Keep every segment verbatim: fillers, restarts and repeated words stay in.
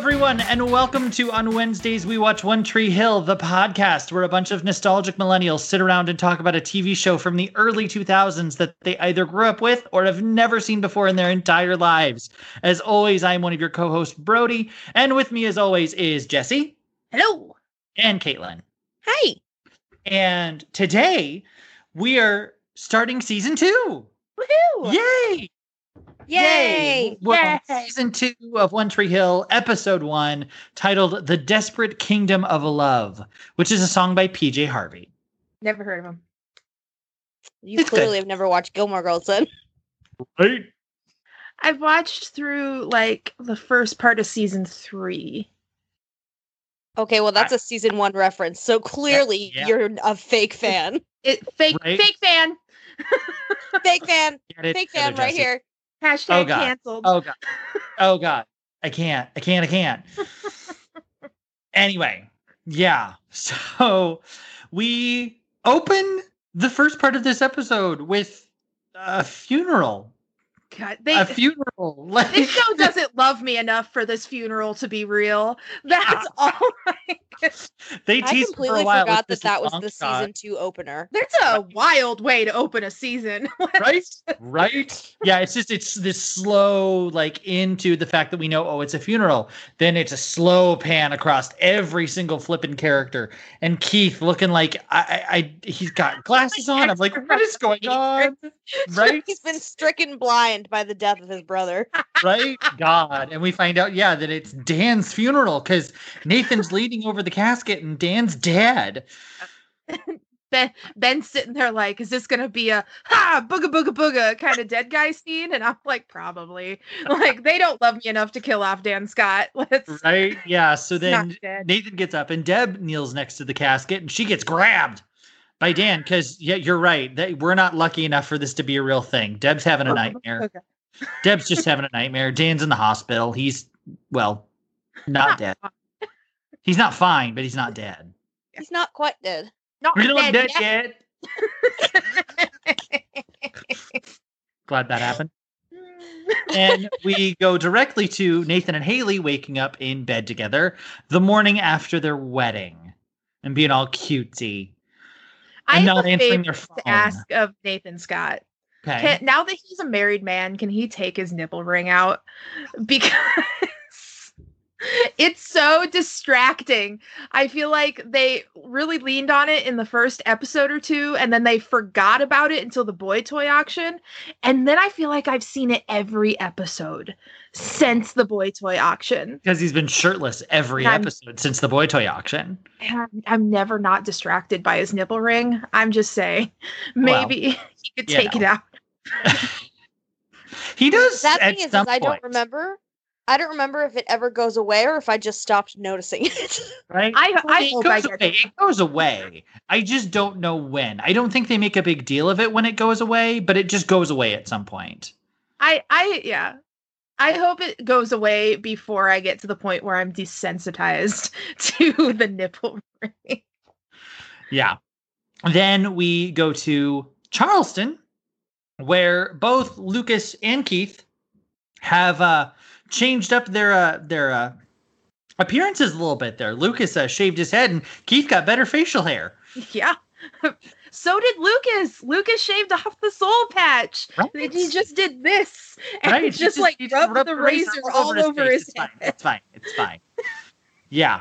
everyone, and welcome to On Wednesdays We Watch One Tree Hill, the podcast where a bunch of nostalgic millennials sit around and talk about a T V show from the early two thousands that they either grew up with or have never seen before in their entire lives. As always, I'm one of your co-hosts, Brody, and with me as always is Jesse. Hello. And Caitlin. Hi. And today we are starting season two. Woohoo! Yay! Yay! Well, Yay! season two of One Tree Hill, episode one, titled The Desperate Kingdom of Love, which is a song by P J Harvey. Never heard of him. You It's clearly good. have never watched Gilmore Girls then. Right? I've watched through like the first part of season three. Okay, well that's I- a season one reference, so clearly Yeah. you're a fake fan. It fake Right? fake fan. Fake fan. Get it Fake together, fan right Jesse. here. Hashtag Oh, God. canceled. Oh, God. Oh, God. I can't. I can't. I can't. Anyway, yeah. So we open the first part of this episode with a funeral. God, they, a funeral. Like, this show doesn't love me enough for this funeral to be real. That's all. I can- they I teased for a completely while forgot with that this that was long the shot. season two opener. That's a wild way to open a season. Right? Right? Yeah, it's just it's this slow like into the fact that we know, oh, it's a funeral. Then it's a slow pan across every single flippin' character. And Keith looking like I I, I he's got glasses on. I'm like, what is going on? Right? He's been stricken blind by the death of his brother. Right? God. And we find out, yeah, that it's Dan's funeral because Nathan's leaning over the casket and Dan's dead. Ben, Ben's sitting there like, is this gonna be a ha booga booga booga kind of dead guy scene? And I'm like, probably. Like, they don't love me enough to kill off Dan Scott. Let's Right? Yeah. So not then dead. Nathan gets up and Deb kneels next to the casket and she gets grabbed by Dan because, yeah, you're right. That we're not lucky enough for this to be a real thing. Deb's having a nightmare. Okay. Deb's just having a nightmare. Dan's in the hospital. He's, well, not dead. He's not fine, but he's not dead. He's not quite dead. Not We're not dead yet. yet. Glad that happened. And we go directly to Nathan and Haley waking up in bed together the morning after their wedding and being all cutesy. I And have not a answering favor their phone. to ask of Nathan Scott. Okay. Can, now that he's a married man, can he take his nipple ring out? Because it's so distracting. I feel like they really leaned on it in the first episode or two, and then they forgot about it until the boy toy auction. And then I feel like I've seen it every episode since the boy toy auction. Because he's been shirtless every I'm- episode since the boy toy auction. And I'm, I'm never not distracted by his nipple ring. I'm just saying, maybe he could you take know. it out. He does That at thing is, is some I don't point, remember. I don't remember if it ever goes away or if I just stopped noticing it. right? I- I it hope I goes get away. it. It goes away. I just don't know when. I don't think they make a big deal of it when it goes away, but it just goes away at some point. I, I, yeah. I hope it goes away before I get to the point where I'm desensitized to the nipple ring. Yeah. Then we go to Charleston, where both Lucas and Keith have uh, changed up their uh, their uh, appearances a little bit there. Lucas uh, shaved his head and Keith got better facial hair. Yeah. So did Lucas. Lucas shaved off the soul patch. Right? He just did this. And Right? he He just, like he rubbed rubbed the razor all over face. his It's fine. head. It's fine. It's fine. Yeah.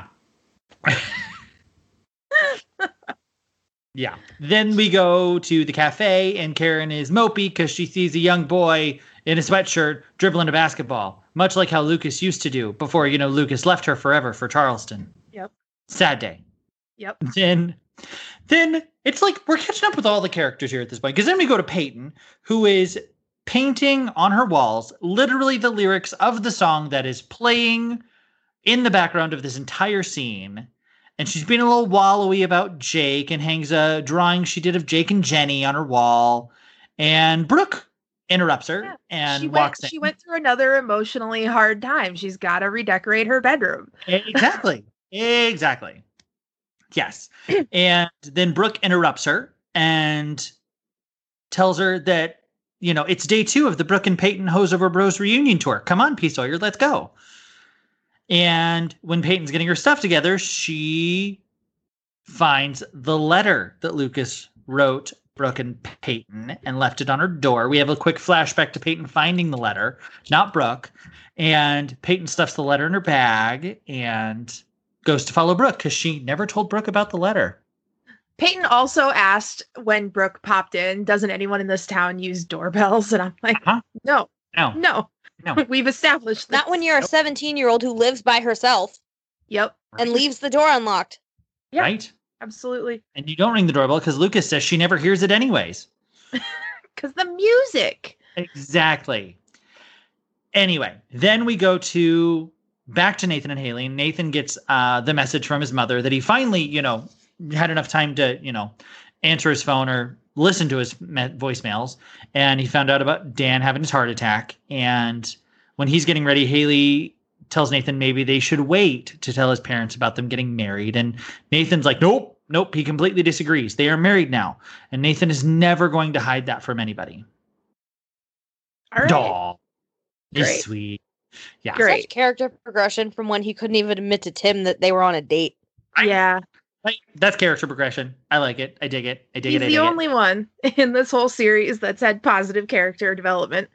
Yeah. Then we go to the cafe and Karen is mopey because she sees a young boy in a sweatshirt dribbling a basketball, much like how Lucas used to do before, you know, Lucas left her forever for Charleston. Yep. Sad day. Yep. Then, then it's like we're catching up with all the characters here at this point. Because then we go to Peyton, who is painting on her walls literally the lyrics of the song that is playing in the background of this entire scene. And she's being a little wallowy about Jake and hangs a drawing she did of Jake and Jenny on her wall. And Brooke interrupts her Yeah, and she walks went, in. She went through another emotionally hard time. She's got to redecorate her bedroom. Exactly. Exactly. Yes. And then Brooke interrupts her and tells her that, you know, it's day two of the Brooke and Peyton Hose Over Bros reunion tour. Come on, P. Sawyer, let's go. And when Peyton's getting her stuff together, she finds the letter that Lucas wrote Brooke and Peyton and left it on her door. We have a quick flashback to Peyton finding the letter, not Brooke. And Peyton stuffs the letter in her bag and goes to follow Brooke because she never told Brooke about the letter. Peyton also asked when Brooke popped in, doesn't anyone in this town use doorbells? And I'm like, Uh-huh. no, No. no, No. We've established this. Not when you're a seventeen-year-old who lives by herself Yep, and leaves the door unlocked. Yeah. Right? absolutely. And you don't ring the doorbell because Lucas says she never hears it anyways. Because the music. Exactly. Anyway, then we go to back to Nathan and Haley. Nathan gets uh, the message from his mother that he finally, you know, had enough time to, you know, answer his phone or listen to his me- voicemails. And he found out about Dan having his heart attack. And when he's getting ready, Haley tells Nathan maybe they should wait to tell his parents about them getting married. And Nathan's like, nope, nope. He completely disagrees. They are married now. And Nathan is never going to hide that from anybody. All right. Aw. It's Great. sweet. Yeah. Great. Such character progression from when he couldn't even admit to Tim that they were on a date. Yeah. Like, that's character progression. I like it. I dig it. I dig He's it. I the dig only one in this whole series that's had positive character development.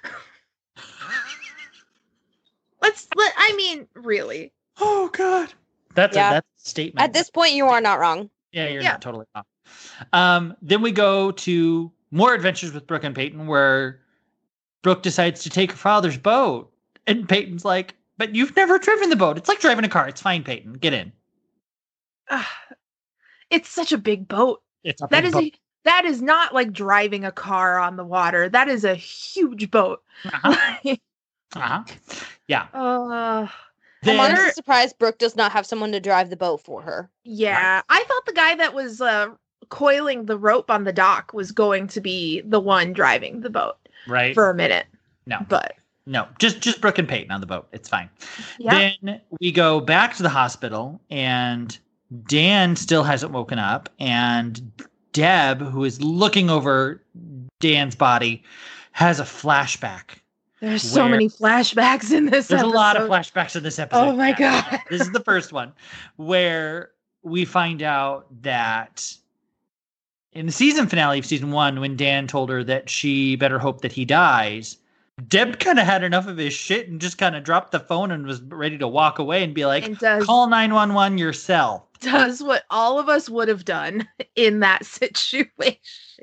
Let's let I mean, really. it. Oh God. That's Yeah. a that's a statement. At this point, you are not wrong. Yeah, you're Yeah. not totally wrong. Um, then we go to more adventures with Brooke and Peyton, where Brooke decides to take her father's boat, and Peyton's like, "But you've never driven the boat. It's like driving a car. It's fine, Peyton. Get in." Ah, it's such a big boat. It's a That big is boat. a that is not like driving a car on the water. That is a huge boat. Uh-huh. Uh-huh. Yeah. uh, I'm Then, honestly surprised Brooke does not have someone to drive the boat for her. yeah. I thought the guy that was uh, coiling the rope on the dock was going to be the one driving the boat right? for a minute. No. But No, just just Brooke and Peyton on the boat. It's fine. yeah. Then we go back to the hospital, and Dan still hasn't woken up, and Deb, who is looking over Dan's body, has a flashback. There's so where- many flashbacks in this There's episode. a lot of flashbacks in this episode. Oh my Yeah. God. This is the first one where we find out that in the season finale of season one, when Dan told her that she better hope that he dies, Deb kind of had enough of his shit and just kind of dropped the phone and was ready to walk away and be like, And does call nine one one yourself. does what all of us would have done in that situation.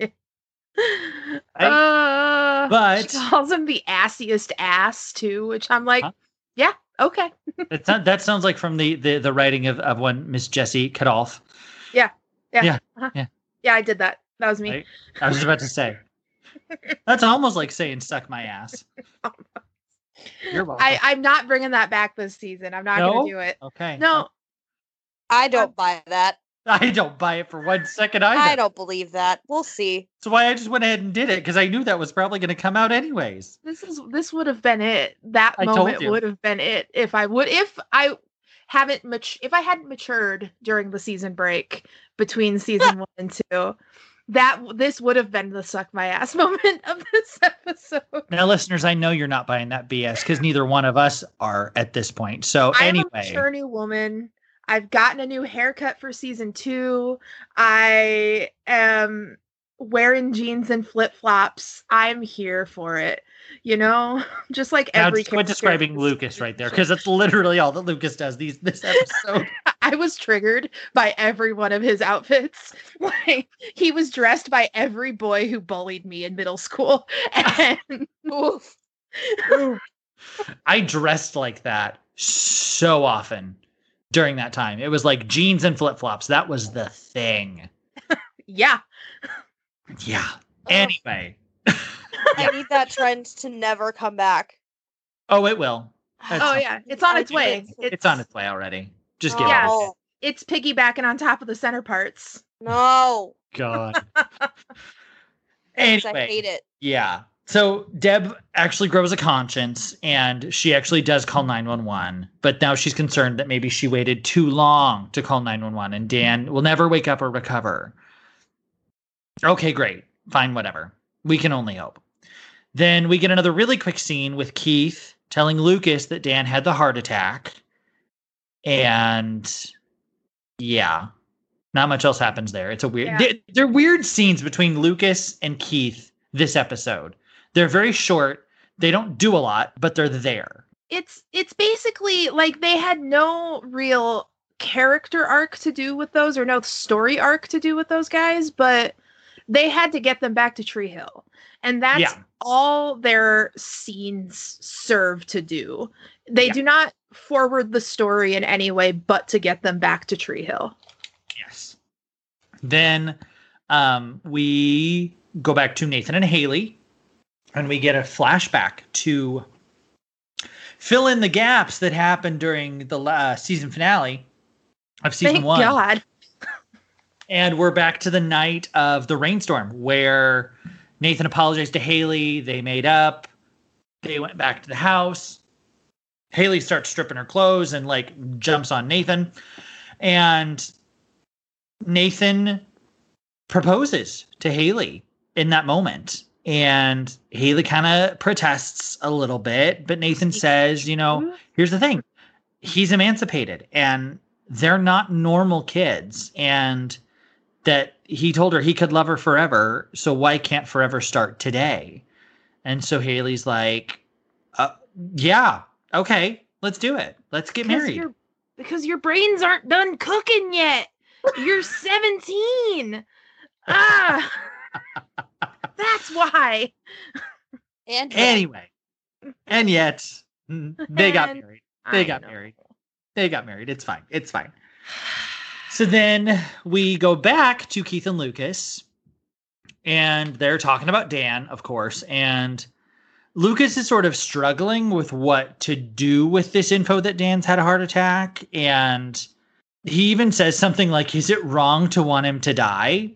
I- uh, but- she calls him the assiest ass too, which I'm like, Huh? yeah, okay. That's not, that sounds like from the, the, the writing of, of one Miss Jessie Kadolf. Yeah, Yeah, uh-huh. yeah. Yeah, I did that. That was me. Right? I was about to say. That's almost like saying suck my ass. You're welcome. I, I'm not bringing that back this season. I'm not No? going to do it. okay. No, I don't buy that. I don't buy it for one second either. I don't believe that. We'll see. That's why I just went ahead and did it, because I knew that was probably going to come out anyways. this is this would have been it. That I told moment you. would have been it if I would if I haven't mat- if I hadn't matured during the season break between season one and two. That this would have been the suck my ass moment of this episode. Now, listeners, I know you're not buying that B S because neither one of us are at this point. So I'm a anyway, mature new woman. I've gotten a new haircut for season two. I am wearing jeans and flip flops. I'm here for it. You know, just like now every. just quit character describing in this Lucas right there, show. because that's literally all that Lucas does these this episode. I was triggered by every one of his outfits. Like he was dressed by every boy who bullied me in middle school, and Oof. I dressed like that so often during that time. It was like jeans and flip flops. That was the thing. yeah, Yeah. Ugh. Anyway. I need that trend to never come back. Oh, it will. That's oh fine. yeah, it's on I its do way. it. It's on its way already. Just give Yes. it. No. It's piggybacking on top of the center parts. No. God. Thanks, Anyway. I hate it. Yeah. So Deb actually grows a conscience and she actually does call nine one one, but now she's concerned that maybe she waited too long to call nine one one and Dan will never wake up or recover. Okay, great. Fine, whatever. We can only hope. Then we get another really quick scene with Keith telling Lucas that Dan had the heart attack. And yeah, not much else happens there. It's a weird, Yeah. they're, they're weird scenes between Lucas and Keith this episode. They're very short. They don't do a lot, but they're there. It's it's basically like they had no real character arc to do with those, or no story arc to do with those guys, but they had to get them back to Tree Hill. And that's Yeah. all their scenes serve to do. They Yeah. do not forward the story in any way but to get them back to Tree Hill. Yes. Then um, we go back to Nathan and Haley, and we get a flashback to fill in the gaps that happened during the uh, season finale of season Thank one. God. And we're back to the night of the rainstorm where Nathan apologized to Haley. They made up. They went back to the house. Haley starts stripping her clothes and like jumps on Nathan. And Nathan proposes to Haley in that moment. And Haley kind of protests a little bit. But Nathan says, you know, here's the thing. He's emancipated and they're not normal kids. And that he told her he could love her forever. So why can't forever start today? And so Haley's like, uh, yeah, okay, let's do it. Let's get Because married. your- Because your brains aren't done cooking yet. You're seventeen. Ah, that's why. And Anyway, and yet mm, they got And married. They I got know. married. They got married. It's fine. It's fine. So then we go back to Keith and Lucas, and they're talking about Dan, of course. And Lucas is sort of struggling with what to do with this info that Dan's had a heart attack. And he even says something like, is it wrong to want him to die?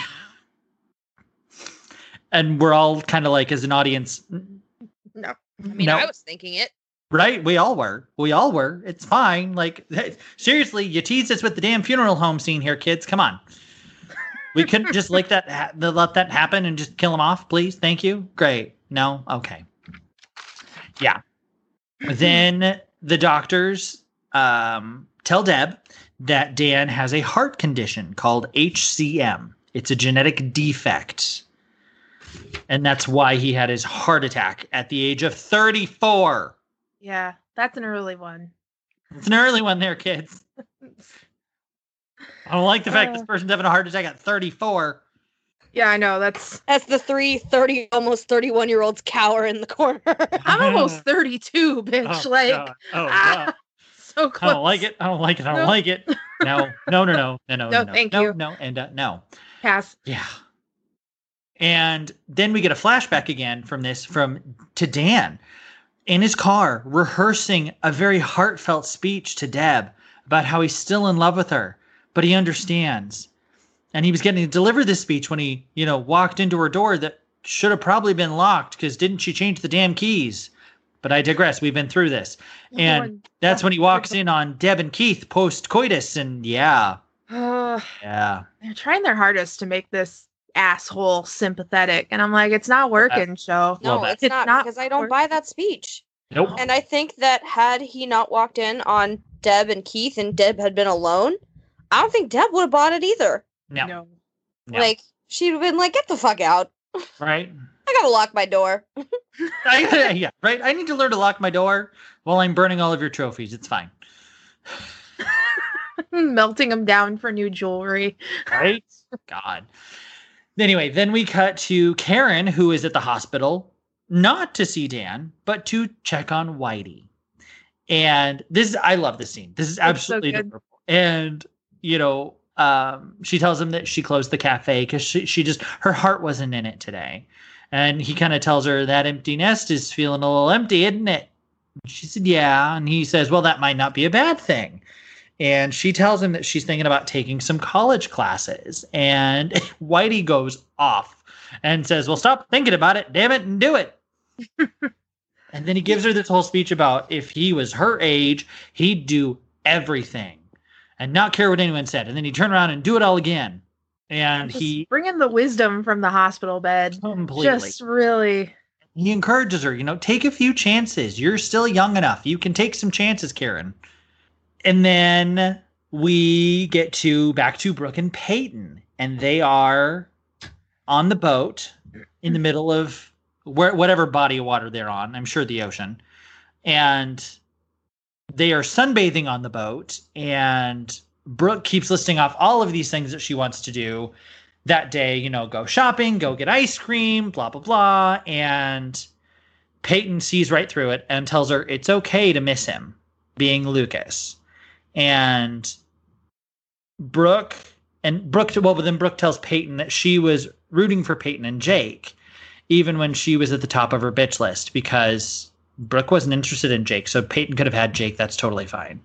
And we're all kind of like, as an audience, no, I mean, no. I was thinking it. Right? We all were. We all were. It's fine. Like, seriously, you teased us with the damn funeral home scene here, kids. Come on. We couldn't just like that, ha- let that happen and just kill him off, please. Thank you. Great. No? Okay. Yeah. Then the doctors um, tell Deb that Dan has a heart condition called H C M. It's a genetic defect. And that's why he had his heart attack at the age of thirty-four. Yeah, that's an early one. It's an early one there, kids. I don't like the fact Uh. this person's having a heart attack at thirty-four. Yeah, I know. That's. As the three thirty, almost thirty-one year olds cower in the corner. I'm almost thirty-two, bitch. Oh, like, God. Oh, ah, God. so I close. don't like it. I don't like it. I don't No. like it. No, no, no, no, no, no, No, no, thank no, you. no, and uh, no. Pass. Yeah. And then we get a flashback again from this, from to Dan in his car rehearsing a very heartfelt speech to Deb about how he's still in love with her, but he understands. And he was getting to deliver this speech when he, you know, walked into her door that should have probably been locked because didn't she change the damn keys? But I digress. We've been through this. And Everyone- that's when he walks in on Deb and Keith post coitus. And yeah, Ugh, yeah. they're trying their hardest to make this asshole sympathetic, and I'm like, it's not working, show. No, Well, it's, it's not, not because I don't work- buy that speech. Nope. And I think that had he not walked in on Deb and Keith and Deb had been alone, I don't think Deb would have bought it either. No. No. No. Like, she'd have been like, get the fuck out. Right. I gotta lock my door. I, yeah, right. I need to learn to lock my door while I'm burning all of your trophies. It's fine. Melting them down for new jewelry. Right? God. Anyway, then we cut to Karen, who is at the hospital, not to see Dan, but to check on Whitey. And this is, I love this scene. This is so absolutely good. adorable. And, you know, um, she tells him that she closed the cafe because she, she just, her heart wasn't in it today. And he kind of tells her that empty nest is feeling a little empty, isn't it? She said, yeah. And he says, well, that might not be a bad thing. And she tells him that she's thinking about taking some college classes. And Whitey goes off and says, well, stop thinking about it, damn it, and do it. And then he gives her this whole speech about if he was her age, he'd do everything and not care what anyone said. And then he'd turn around and do it all again. And Just he bringing the wisdom from the hospital bed. completely, Just really. he encourages her, you know, take a few chances. You're still young enough. You can take some chances, Karen. And then we get to back to Brooke and Peyton, and they are on the boat in the middle of where whatever body of water they're on. I'm sure the ocean. And they are sunbathing on the boat, and Brooke keeps listing off all of these things that she wants to do that day. You know, go shopping, go get ice cream, blah, blah, blah. And Peyton sees right through it and tells her it's okay to miss him, being Lucas. And Brooke and Brooke, well, but then Brooke tells Peyton that she was rooting for Peyton and Jake, even when she was at the top of her bitch list, because Brooke wasn't interested in Jake. So Peyton could have had Jake. That's totally fine.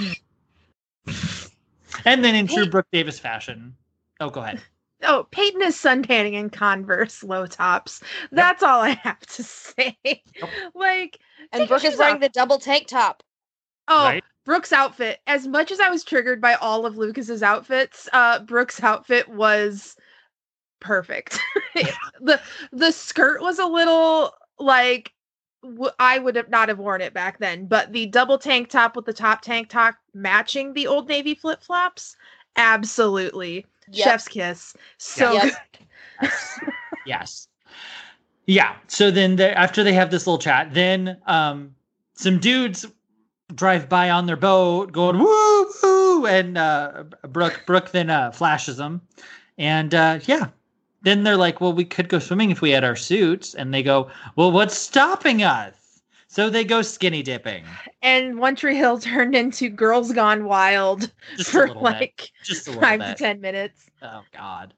And then in true Brooke Davis fashion. Oh, go ahead. Oh, Peyton is suntanning in Converse low tops. That's yep. all I have to say. Yep. Like, and Brooke is wearing off. the double tank top. Oh, right? Brooke's outfit. As much as I was triggered by all of Lucas's outfits, uh, Brooke's outfit was perfect. the The skirt was a little like w- I would have not have worn it back then, but the double tank top with the top tank top matching the Old Navy flip flops, absolutely. Yep. Chef's kiss. So yep. good. Yes. Yeah. So then they, after they have this little chat, then um, some dudes drive by on their boat going, woo, woo. And uh, Brooke, Brooke then uh, flashes them. And uh, yeah, then they're like, well, we could go swimming if we had our suits. And they go, well, what's stopping us? So they go skinny dipping. And One Tree Hill turned into Girls Gone Wild Just for like Just a five bit. to ten minutes. Oh, God.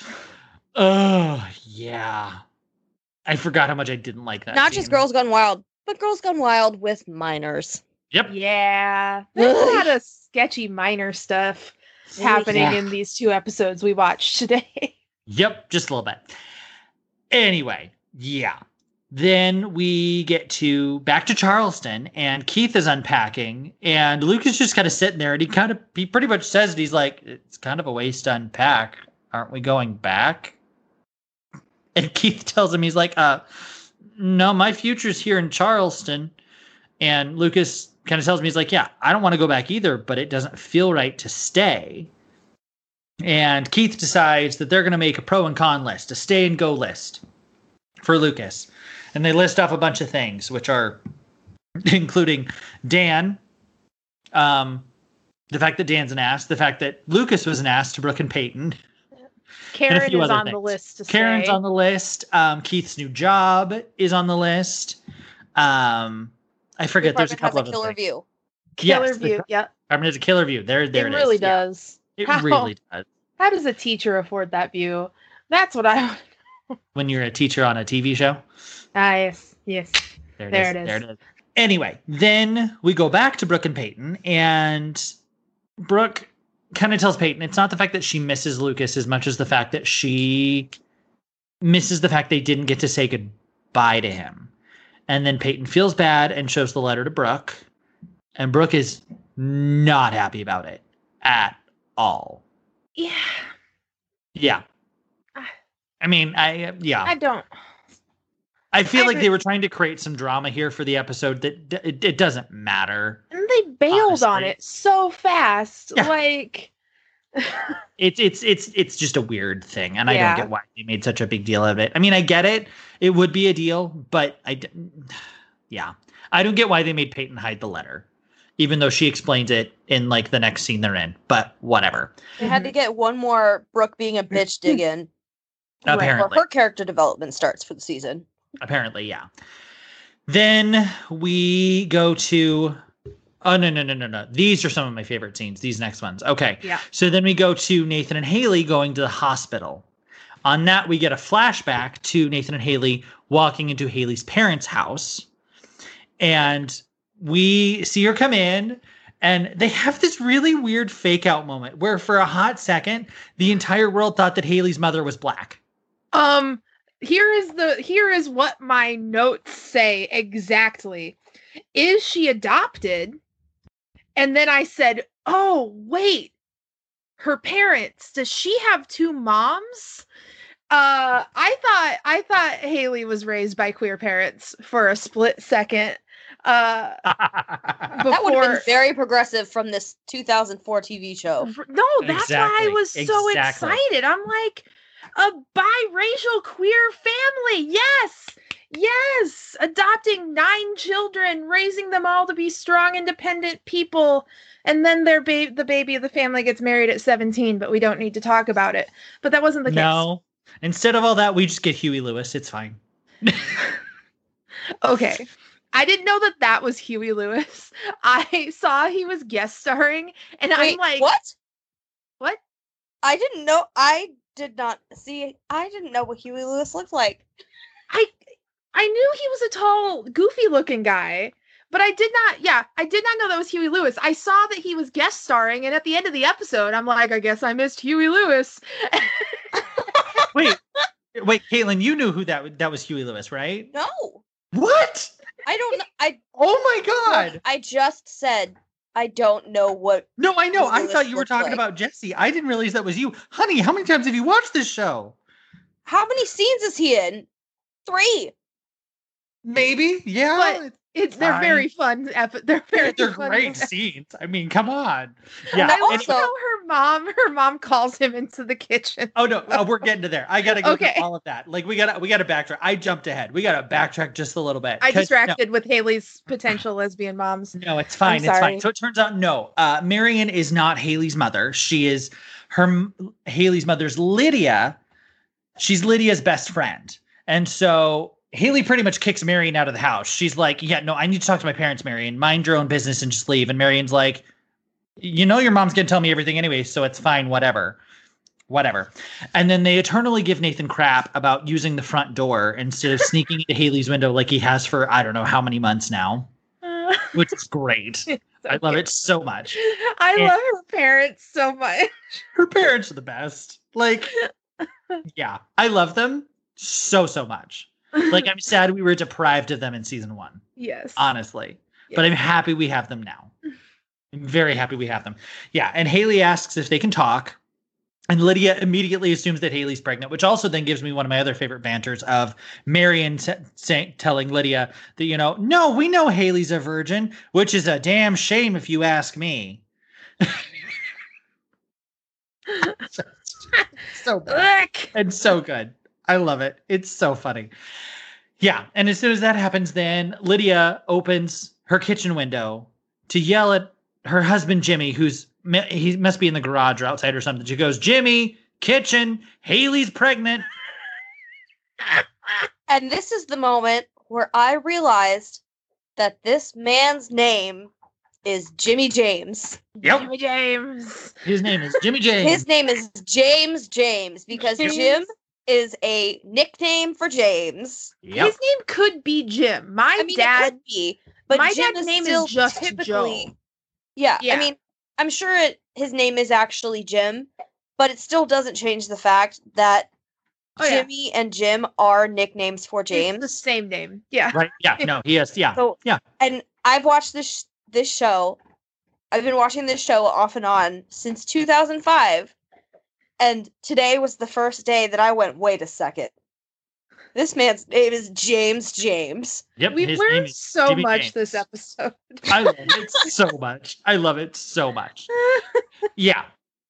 Oh, yeah. I forgot how much I didn't like that. Not scene. just Girls Gone Wild, but Girls Gone Wild with minors. Yep. Yeah. There's a lot of sketchy minor stuff happening yeah. in these two episodes we watched today. Yep, just a little bit. Anyway, yeah. Then we get to back to Charleston, and Keith is unpacking, and Luke is just kind of sitting there, and he kind of he pretty much says it. He's like, it's kind of a waste to unpack. Aren't we going back? And Keith tells him, he's like, uh, no, my future's here in Charleston. And Lucas kind of tells me, he's like, yeah, I don't want to go back either, but it doesn't feel right to stay. And Keith decides that they're going to make a pro and con list, a stay and go list for Lucas. And they list off a bunch of things, which are including Dan, um, the fact that Dan's an ass, the fact that Lucas was an ass to Brooke and Peyton. Karen and is on things. the list to Karen's say. on the list. Um, Keith's new job is on the list. Um, I forget. There's a couple has a of killer things. view. Killer yes, view. Yep. Department has a killer view. There, there it, it really is. does. Yeah. It How, really does. How does a teacher afford that view? That's what I. When you're a teacher on a T V show. Ah, yes, yes. There it, there is. it is. There it is. Anyway, then we go back to Brooke and Peyton, and Brooke kind of tells Peyton it's not the fact that she misses Lucas as much as the fact that she misses the fact they didn't get to say goodbye to him. And then Peyton feels bad and shows the letter to Brooke, and Brooke is not happy about it at all. Yeah. Yeah. I mean, I yeah. I don't. I feel I like re- they were trying to create some drama here for the episode that d- it, it doesn't matter. And they bailed honestly. on it so fast. Yeah. Like it's it's it's it's just a weird thing, and I Yeah. don't get why they made such a big deal of it. I mean, I get it; it would be a deal, but I, d- yeah, I don't get why they made Peyton hide the letter, even though she explains it in like the next scene they're in. But whatever. They had to get one more Brooke being a bitch dig in. Apparently, Where her character development starts for the season. Apparently, yeah. Then we go to. Oh, no, no, no, no, no. These are some of my favorite scenes, these next ones. Okay. Yeah. So then we go to Nathan and Haley going to the hospital. On that, we get a flashback to Nathan and Haley walking into Haley's parents' house. And we see her come in, and they have this really weird fake out moment where for a hot second, the entire world thought that Haley's mother was black. Um, here is the here is what my notes say exactly. Is she adopted? And then I said, "Oh, wait. Her parents, does she have two moms?" Uh, I thought I thought Haley was raised by queer parents for a split second, Uh, That would have been before- very progressive from this two thousand four T V show. No, that's why I Exactly, was so exactly. excited. I'm like, a biracial queer family. Yes. Yes. Adopting nine children, raising them all to be strong, independent people. And then their ba- the baby of the family gets married at seventeen, but we don't need to talk about it. But that wasn't the No. Instead of all that, we just get Huey Lewis. It's fine. case. Okay. I didn't know that that was Huey Lewis. I saw he was guest starring, and Wait, I'm like, what? What? I didn't know. I did not see. I didn't know what Huey Lewis looked like. I I knew he was a tall, goofy-looking guy, but I did not. Yeah, I did not know that was Huey Lewis. I saw that he was guest starring, and at the end of the episode, I'm like, I guess I missed Huey Lewis. Wait, wait, Caitlin, you knew who that that was Huey Lewis, right? No, What? I don't. know. I Oh my God! I just said I don't know what. No, I know. Huey I Lewis thought you were looked talking like. about Jesse. I didn't realize that was you, honey. How many times have you watched this show? How many scenes is he in? Three. Maybe, yeah. But it's- It's they're Fine. very fun. Epi- they're very they're fun great movies. scenes. I mean, come on. And Yeah. I I love also- how her mom, her mom calls him into the kitchen. Oh no, uh, we're getting to there. I gotta go Okay. through all of that. Like we gotta, we gotta backtrack. I jumped ahead. We gotta backtrack just a little bit. I 'Cause- distracted with Haley's potential lesbian moms. No, no, it's fine. It's sorry. fine. So it turns out, no, uh, Marion is not Haley's mother. She is her Haley's mother's Lydia. She's Lydia's best friend, and so Haley pretty much kicks Marion out of the house. She's like, yeah, no, I need to talk to my parents, Marion. Mind your own business and just leave. And Marion's like, you know, your mom's going to tell me everything anyway, so it's fine, whatever. Whatever. And then they eternally give Nathan crap about using the front door instead of sneaking into Haley's window like he has for, I don't know how many months now, Uh, which is great. I love it so much. I And- love her parents so much. Her parents are the best. Like, yeah, I love them so, so much. Like, I'm sad we were deprived of them in season one, Yes. honestly. But I'm happy we have them now. I'm very happy we have them. Yeah. And Haley asks if they can talk. And Lydia immediately assumes that Haley's pregnant, which also then gives me one of my other favorite banters of Marion t- say, telling Lydia that, you know, no, we know Haley's a virgin, which is a damn shame if you ask me. So bad. Ugh. And so good. I love it. It's so funny. Yeah. And as soon as that happens, then Lydia opens her kitchen window to yell at her husband, Jimmy, who's he must be in the garage or outside or something. She goes, Jimmy, kitchen, Haley's pregnant. And this is the moment where I realized that this man's name is Jimmy James. Yep. Jimmy James. His name is Jimmy James. His name is James James because James. Jim is a nickname for James. Yep. His name could be Jim. My I mean, dad. it could be, but my Jim dad's is name is still just typically. Joe. Yeah, Yeah. I mean, I'm sure it, his name is actually Jim, but it still doesn't change the fact that Oh, yeah. Jimmy and Jim are nicknames for It's James. the same name. Yeah. Right. Yeah. No, he has. Yeah. So Yeah. and I've watched this this show. I've been watching this show off and on since two thousand five, and today was the first day that I went, wait a second. This man's name is James James. Yep. We've his name learned is so Jimmy much James. this episode. I love it so much. I love it so much. Yeah.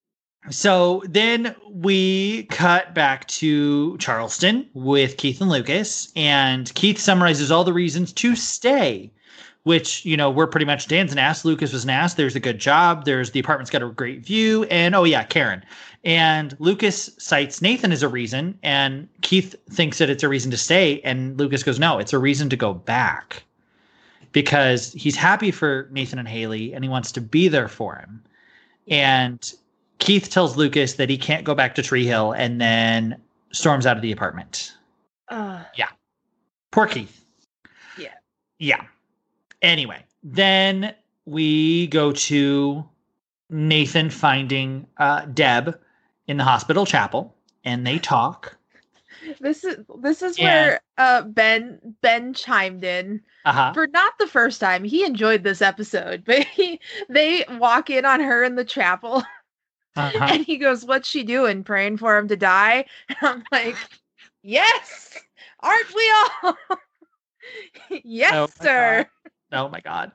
So then we cut back to Charleston with Keith and Lucas, and Keith summarizes all the reasons to stay, which, you know, we're pretty much Dan's an ass, Lucas was an ass, there's a good job, there's the apartment's got a great view, and oh yeah, Karen. And Lucas cites Nathan as a reason, and Keith thinks that it's a reason to stay, and Lucas goes, no, it's a reason to go back. Because he's happy for Nathan and Haley, and he wants to be there for him. And Keith tells Lucas that he can't go back to Tree Hill, and then storms out of the apartment. Uh, Poor Keith. Yeah. Yeah. Anyway, then we go to Nathan finding uh, Deb in the hospital chapel, and they talk. this is this is Yeah. where uh, Ben Ben chimed in Uh-huh. for not the first time. He enjoyed this episode, but he, they walk in on her in the chapel, Uh-huh. and he goes, "What's she doing? Praying for him to die?" And I'm like, "Yes, aren't we all?" Yes, Oh my sir. Oh my God.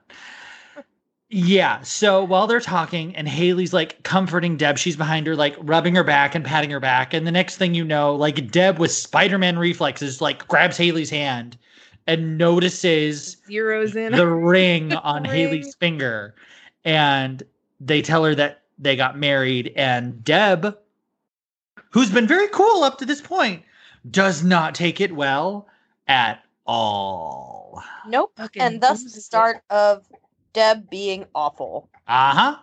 Yeah. So while they're talking and Haley's like comforting Deb, she's behind her, like rubbing her back and patting her back. And the next thing you know, like Deb with Spider-Man reflexes, like grabs Haley's hand and notices Zeros in the ring on Ring. Haley's finger. And they tell her that they got married. And Deb, who's been very cool up to this point, does not take it well at all. Nope. Fucking And thus the loses it. start of Deb being awful. Uh-huh.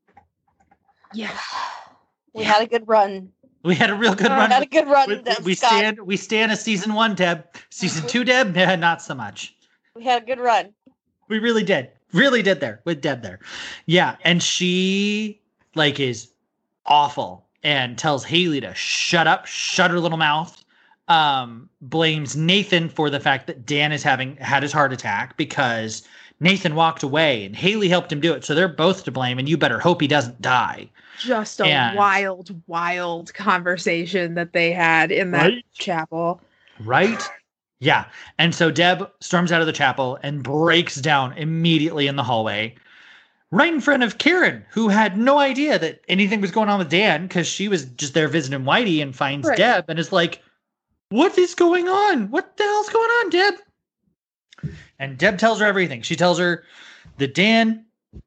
Yeah. We had a good run. We had a real good We run. had a good run. We, Deb we Scott. stand we stand a season one, Deb. Season two, Deb, nah, not so much. We had a good run. We really did. Really did there with Deb there. Yeah. And she like is awful and tells Haley to shut up, shut her little mouth. Um, blames Nathan for the fact that Dan is having had his heart attack because Nathan walked away and Haley helped him do it. So they're both to blame, and you better hope he doesn't die. Just a And- wild, wild conversation that they had in that Right? chapel. Right? Yeah. And so Deb storms out of the chapel and breaks down immediately in the hallway, right in front of Karen, who had no idea that anything was going on with Dan because she was just there visiting Whitey and finds Right. Deb and is like, what is going on? What the hell's going on, Deb? And Deb tells her everything. She tells her that Dan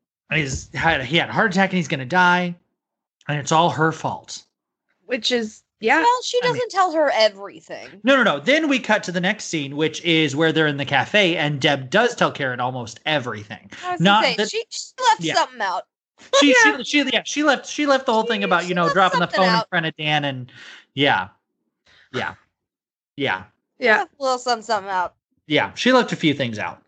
is had he had a heart attack and he's going to die, and it's all her fault. Which is, yeah. Well, she I mean- doesn't tell her everything. No, no, no. Then we cut to the next scene, which is where they're in the cafe, and Deb does tell Karen almost everything. I was Not gonna say, that- she, she left Yeah. something out. She, Yeah. she, she, yeah, she left. She left the whole thing She- about you she know left dropping the something phone in out. front of Dan, and yeah, yeah, yeah, Yeah. Left a little something, something out. yeah. She left a few things out.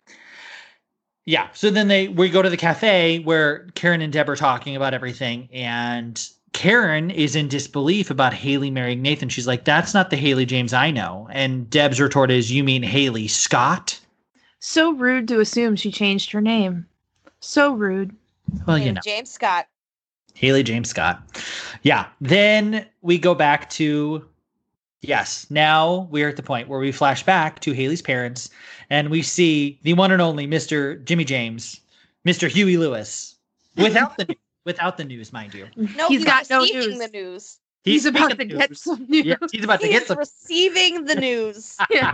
Yeah. So then they we go to the cafe where Karen and Deb are talking about everything, and Karen is in disbelief about Haley marrying Nathan. She's like, "That's not the Haley James I know." And Deb's retort is, "You mean Haley Scott?" So rude to assume she changed her name. So rude. Well, you And know. James Scott. Haley James Scott. Yeah. Then we go back to, yes, now we're at the point where we flash back to Haley's parents and we see the one and only Mister Jimmy James, Mister Huey Lewis, without the without the news, mind you. No, He's he's, got no receiving news. the news. He's, about to speaking get news. some news. Yeah, he's about to He get is some. receiving the news. Yeah.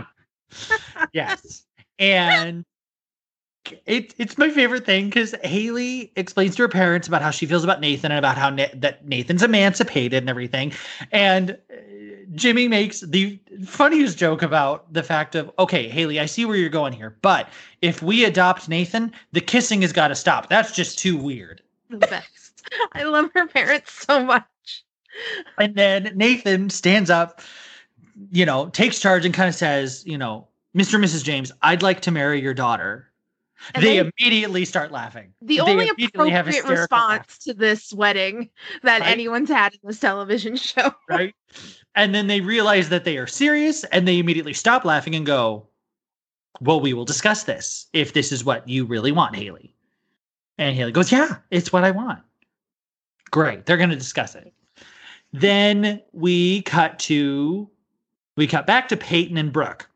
Yes. And it, it's my favorite thing because Haley explains to her parents about how she feels about Nathan and about how Na- that Nathan's emancipated and everything. And uh, Jimmy makes the funniest joke about the fact of, okay, Haley, I see where you're going here, but if we adopt Nathan, the kissing has got to stop. That's just too weird. The best. I love her parents so much. And then Nathan stands up, you know, takes charge and kind of says, you know, Mister and Missus James, I'd like to marry your daughter. And they then immediately start laughing. the They only immediately have appropriate hysterical response to this wedding that Right? anyone's had in this television show. Right? And then they realize that they are serious and they immediately stop laughing and go, well, we will discuss this if this is what you really want, Haley. And Haley goes, yeah, it's what I want. Great. They're going to discuss it. Then we cut to, we cut back to Peyton and Brooke.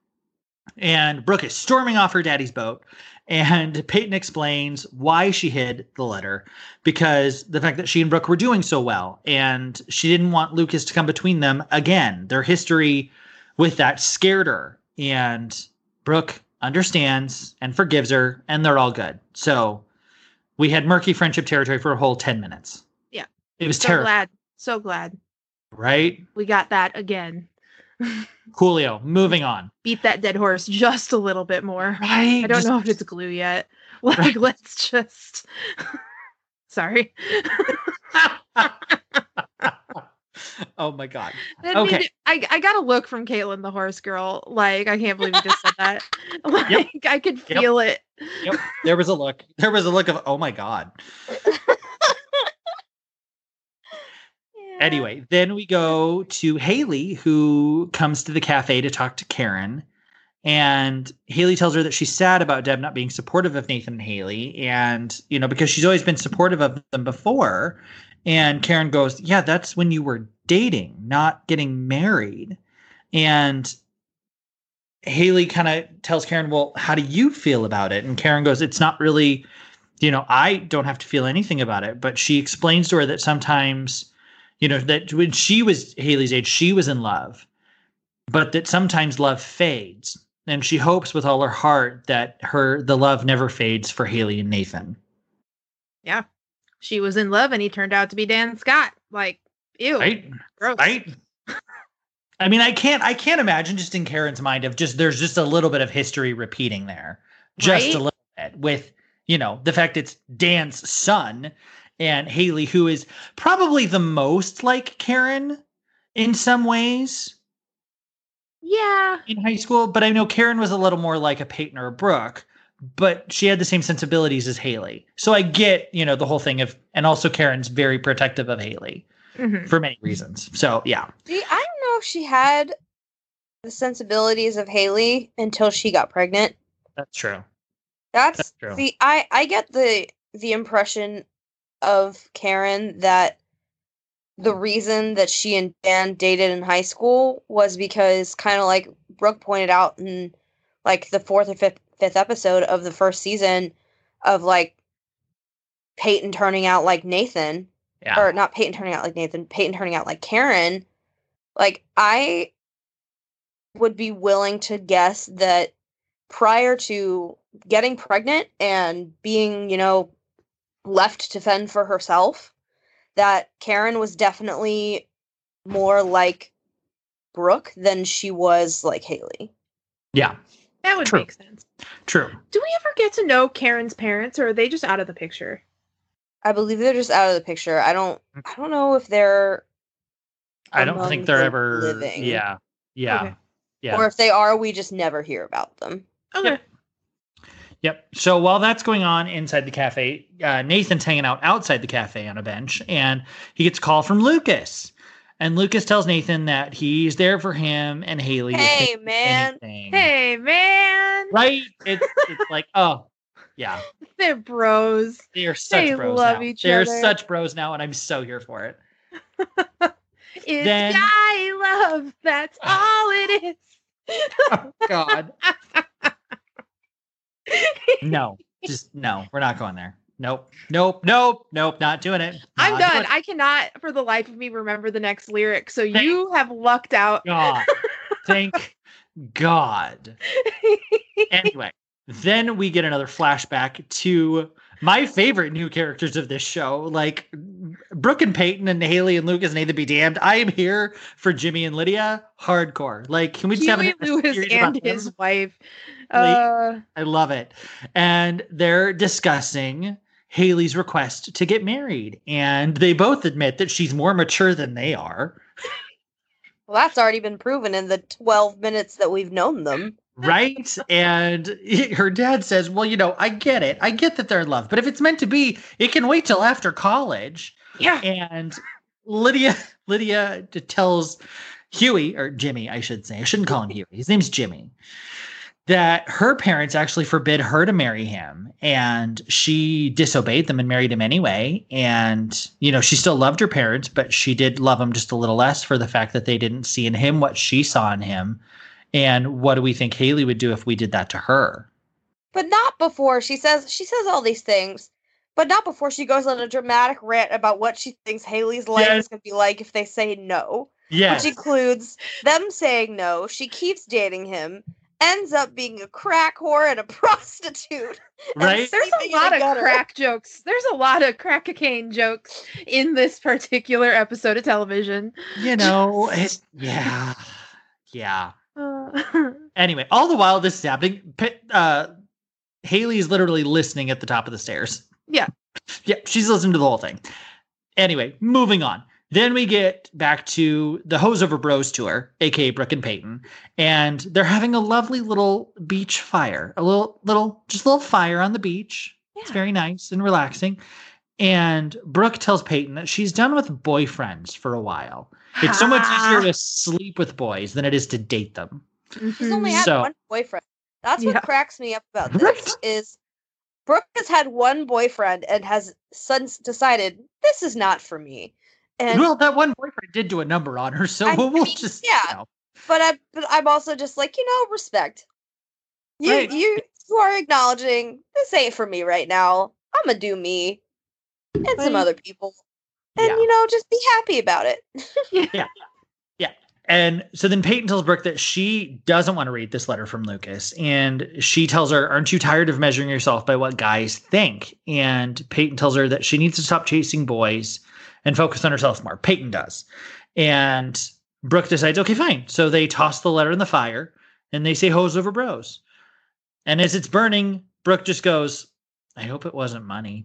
And Brooke is storming off her daddy's boat. And Peyton explains why she hid the letter because the fact that she and Brooke were doing so well. And she didn't want Lucas to come between them again. Their history with that scared her. And Brooke understands and forgives her. And they're all good. So we had murky friendship territory for a whole ten minutes. Yeah. It was So terrible. glad. So glad Right? we got that again. Coolio. Moving on. Beat that dead horse just a little bit more. Right? I don't Just- know if it's glue yet. Like, Right. let's just. Sorry. Oh my God. That Okay. made it- I, I got a look from Caitlin the horse girl. Like, I can't believe you just said that. Like, I could Yep. feel it. Yep. There was a look. There was a look of, oh my God. Anyway, then we go to Haley, who comes to the cafe to talk to Karen. And Haley tells her that she's sad about Deb not being supportive of Nathan and Haley. And, you know, because she's always been supportive of them before. And Karen goes, yeah, that's when you were dating, not getting married. And Haley kind of tells Karen, well, how do you feel about it? And Karen goes, it's not really, you know, I don't have to feel anything about it. But she explains to her that sometimes, you know, that when she was Haley's age, she was in love, but that sometimes love fades. And she hopes with all her heart that her the love never fades for Haley and Nathan. Yeah. She was in love and he turned out to be Dan Scott. Like, ew. Right? Gross. Right? I mean, I can't I can't imagine just in Karen's mind of just there's just a little bit of history repeating there. Just Right? a little bit with, you know, the fact it's Dan's son and Haley, who is probably the most like Karen in some ways Yeah. in high school. But I know Karen was a little more like a Peyton or a Brooke, but she had the same sensibilities as Haley. So I get, you know, the whole thing of, and also Karen's very protective of Haley Mhm. for many reasons. So yeah. See, I don't know if she had the sensibilities of Haley until she got pregnant. That's true. That's, That's true. see, I I get the the impression of Karen that the reason that she and Dan dated in high school was because, kind of like Brooke pointed out in like the fourth or fifth fifth episode of the first season, of like Peyton turning out like Nathan, Yeah. or not Peyton turning out like Nathan, Peyton turning out like Karen. Like, I would be willing to guess that prior to getting pregnant and being, you know, left to fend for herself, that Karen was definitely more like Brooke than she was like Haley. Yeah. That would True. make sense. True. Do we ever get to know Karen's parents, or are they just out of the picture? I believe they're just out of the picture. I don't I don't know if they're I don't among think they're the ever living. Yeah. Yeah. Okay. Yeah. or if they are, we just never hear about them. Okay. Yep. Yep. So while that's going on inside the cafe, uh, Nathan's hanging out outside the cafe on a bench, and he gets a call from Lucas. And Lucas tells Nathan that he's there for him and Haley. if Hey, they need man. anything. Hey, man. Right? It's, it's like, oh, yeah. They're bros. They are such They bros love now. each They're other. such bros now, and I'm so here for it. It's Then- guy love. That's all it is. Oh, God. No. Just, no. We're not going there. Nope. Nope. Nope. Nope. Not doing it. I'm Not done. doing it. I cannot, for the life of me, remember the next lyric. So Thank you have lucked out. God. Thank God. Anyway, then we get another flashback to my favorite new characters of this show, like Brooke and Peyton and Haley and Lucas and Nathan be damned. I am here for Jimmy and Lydia. Hardcore. Like, can we just have Huey a Lewis series and about them? his wife. Uh, I love it. And they're discussing Haley's request to get married. And they both admit that she's more mature than they are. Well, that's already been proven in the twelve minutes that we've known them. Right? And her dad says, well, you know, I get it. I get that they're in love. But if it's meant to be, it can wait till after college. yeah. And Lydia, Lydia tells Huey, or Jimmy, I should say. I shouldn't call him Huey. His name's Jimmy. That her parents actually forbid her to marry him, and she disobeyed them and married him anyway. And, you know, she still loved her parents, but she did love him just a little less for the fact that they didn't see in him what she saw in him. And what do we think Haley would do if we did that to her? But not before she says she says all these things, but not before she goes on a dramatic rant about what she thinks Haley's life Yes. is going to be like if they say no. Yes. Which includes them saying no, she keeps dating him, ends up being a crack whore and a prostitute. and Right? There's a sleeping in lot of gutter. crack jokes. There's a lot of crack cocaine jokes in this particular episode of television. You know, it, yeah. Yeah. Uh, Anyway, all the while this is happening, P- uh, Haley is literally listening at the top of the stairs. Yeah. Yeah, she's listening to the whole thing. Anyway, moving on. Then we get back to the Hose Over Bros tour, aka Brooke and Peyton, and they're having a lovely little beach fire. A little, little, just a little fire on the beach. It's Yeah. very nice and relaxing. And Brooke tells Peyton that she's done with boyfriends for a while. It's so much easier to sleep with boys than it is to date them. She's only had So- one boyfriend. That's Yeah. what cracks me up about this Right. is Brooke has had one boyfriend and has since decided this is not for me. And Well, that one boyfriend did do a number on her, so I we'll, we'll mean, just yeah. you know. but I but I'm also just like, you know, respect. You Right. you you are acknowledging this ain't for me right now. I'm gonna do me and some Right. other people, and Yeah. you know, just be happy about it. Yeah. Yeah. And so then Peyton tells Brooke that she doesn't want to read this letter from Lucas. And she tells her, aren't you tired of measuring yourself by what guys think? And Peyton tells her that she needs to stop chasing boys and focus on herself more. Peyton does. And Brooke decides, okay, fine. So they toss the letter in the fire and they say hose over bros. And as it's burning, Brooke just goes, I hope it wasn't money.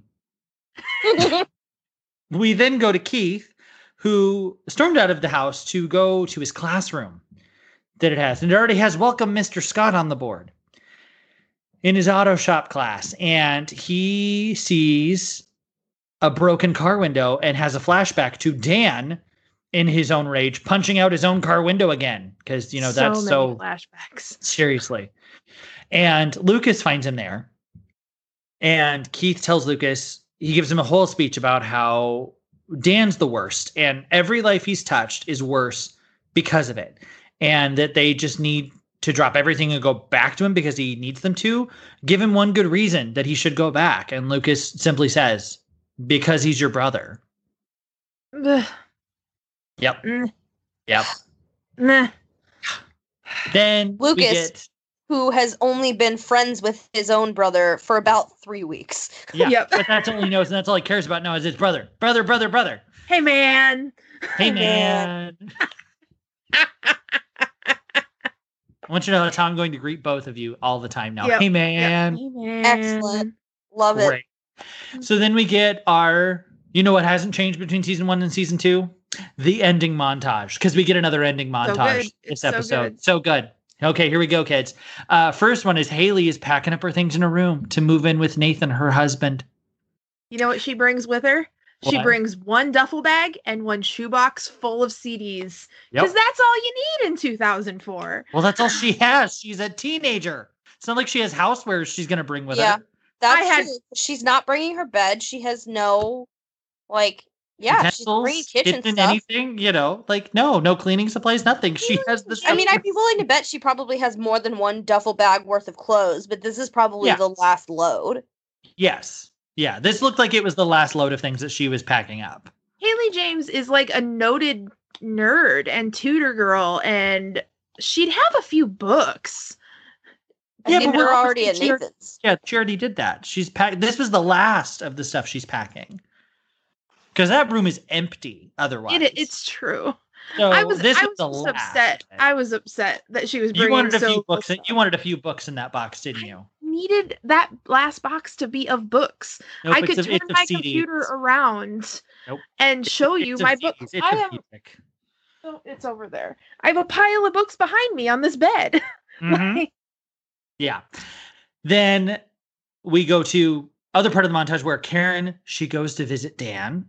We then go to Keith, who stormed out of the house to go to his classroom that it has. And it already has welcome Mister Scott on the board in his auto shop class. And he sees a broken car window and has a flashback to Dan in his own rage, punching out his own car window again. Because, you know, so that's many so flashbacks. seriously. And Lucas finds him there. And Keith tells Lucas, he gives him a whole speech about how Dan's the worst and every life he's touched is worse because of it. And that they just need to drop everything and go back to him because he needs them to. Give him one good reason that he should go back. And Lucas simply says, because he's your brother. Ugh. Yep. Mm. Yep. Nah. Then we Lucas. get, Who has only been friends with his own brother for about three weeks. yeah, Yep. but that's all he knows. And that's all he cares about now is his brother, brother, brother, brother. Hey, man. Hey, man. I want you to know that's how I'm going to greet both of you all the time now. Yep. Hey, man. Hey, man. Excellent. Love it. Great. So then we get our, you know what hasn't changed between season one and season two? The ending montage. Because we get another ending montage good. this It's so episode. good. So good. Okay, here we go, kids. Uh, first one is Haley is packing up her things in her room to move in with Nathan, her husband. You know what she brings with her? She What? brings one duffel bag and one shoebox full of C Ds. Yep. Because that's all you need in two thousand four. Well, that's all she has. She's a teenager. It's not like she has housewares she's going to bring with Yeah. her. That's I had- true. She's not bringing her bed. She has no, like, yeah, she's Utensils, bringing kitchen kitchen, stuff. anything, you know, like no, no cleaning supplies, nothing. She has this. I mean, I'd be willing to bet she probably has more than one duffel bag worth of clothes, but this is probably Yes. the last load. Yes. Yeah. This looked like it was the last load of things that she was packing up. Haley James is like a noted nerd and tutor girl, and she'd have a few books. I Yeah, think but they're we're also already at she already- Nathan's. Yeah, she already did that. She's packed. This was the last of the stuff she's packing. Because that room is empty otherwise. It, it's true. so I was, this I was was the just last upset. of it. I was upset that she was You bringing wanted a so few little books. In, stuff. you wanted a few books in that box, didn't you? Needed that last box to be of books. Nope, I it's could of- turn it's of my C Ds. computer around Nope. and show It's you of my C books. Ds. It's I of have, music. oh, it's over there. I have a pile of books behind me on this bed. Mhm. Like, Yeah. Then we go to other part of the montage where Karen, she goes to visit Dan.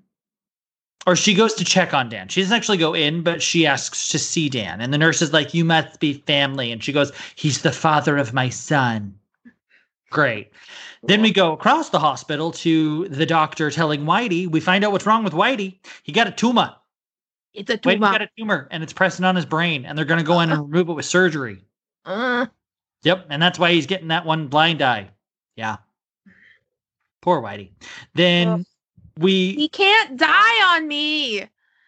Or she goes to check on Dan. She doesn't actually go in, but she asks to see Dan. And the nurse is like, you must be family. And she goes, he's the father of my son. Great. Then we go across the hospital to the doctor telling Whitey, we find out what's wrong with Whitey. He got a tumor. it's a Whitey tumor. got a tumor and it's pressing on his brain. And they're going to go in and remove it with surgery. Uh, Yep. And that's why he's getting that one blind eye. Yeah. Poor Whitey. Then Ugh. we, he can't die on me.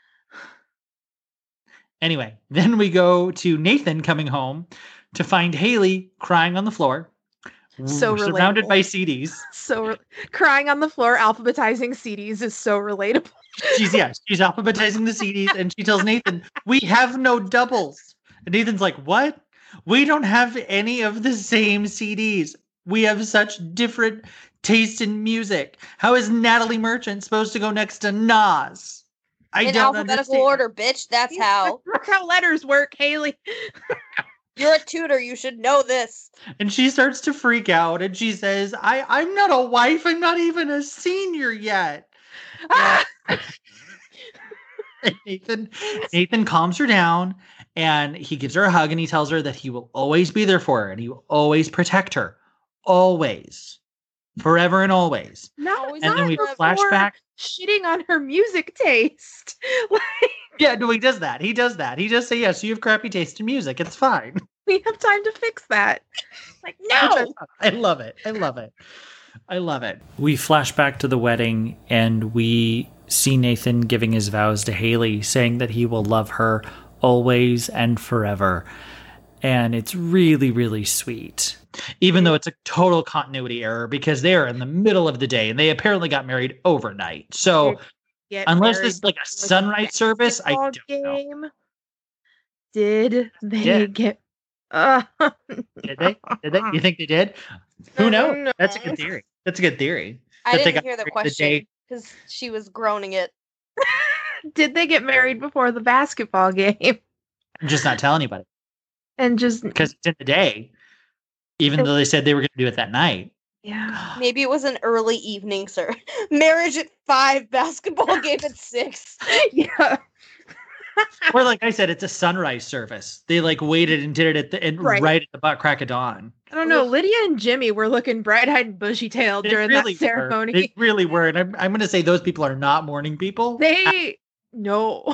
anyway, then we go to Nathan coming home to find Haley crying on the floor. So surrounded relatable. by C Ds. So re- crying on the floor, alphabetizing C Ds is so relatable. She's, yeah, she's alphabetizing the C Ds and she tells Nathan, we have no doubles. And Nathan's like, what? We don't have any of the same C Ds. We have such different taste in music. How is Natalie Merchant supposed to go next to Nas? I In don't alphabetical understand. order, bitch. That's how. That's how letters work, Haley. You're a tutor. You should know this. And she starts to freak out and she says, I, I'm not a wife. I'm not even a senior yet. Ah! And Nathan, Nathan calms her down and he gives her a hug and he tells her that he will always be there for her and he will always protect her. Always. Forever and always. Not, Always And not then we before flash back. shitting on her music taste. Like, Yeah, no, he does that. He does that. He just say, yes, you have crappy taste in music. It's fine. We have time to fix that. Like, Which I no. love. I love it. I love it. I love it. We flash back to the wedding and we see Nathan giving his vows to Haley, saying that he will love her always and forever. And it's really, really sweet. Even though it's a total continuity error because they're in the middle of the day and they apparently got married overnight. So Get unless married this is like a before the sunrise service, I basketball don't know. game. Did they Yeah. get? Uh, Did they? Did they? You think they did? Who I knows? don't know. That's a good theory. That's a good theory. I That they didn't got hear the married the question day- because she was groaning it. Did they get married before the basketball game? I'm just not telling anybody And just because it's in the day, even though they said they were going to do it that night. yeah. Maybe it was an early evening, sir. Marriage at five, basketball game at six. Yeah. Or like I said, it's a sunrise service. They like waited and did it at the and Right. right. at the butt crack of dawn. I don't know. Lydia and Jimmy were looking bright-eyed and bushy-tailed They during really that ceremony. Were. They really were. And I'm, I'm going to say those people are not morning people. They no.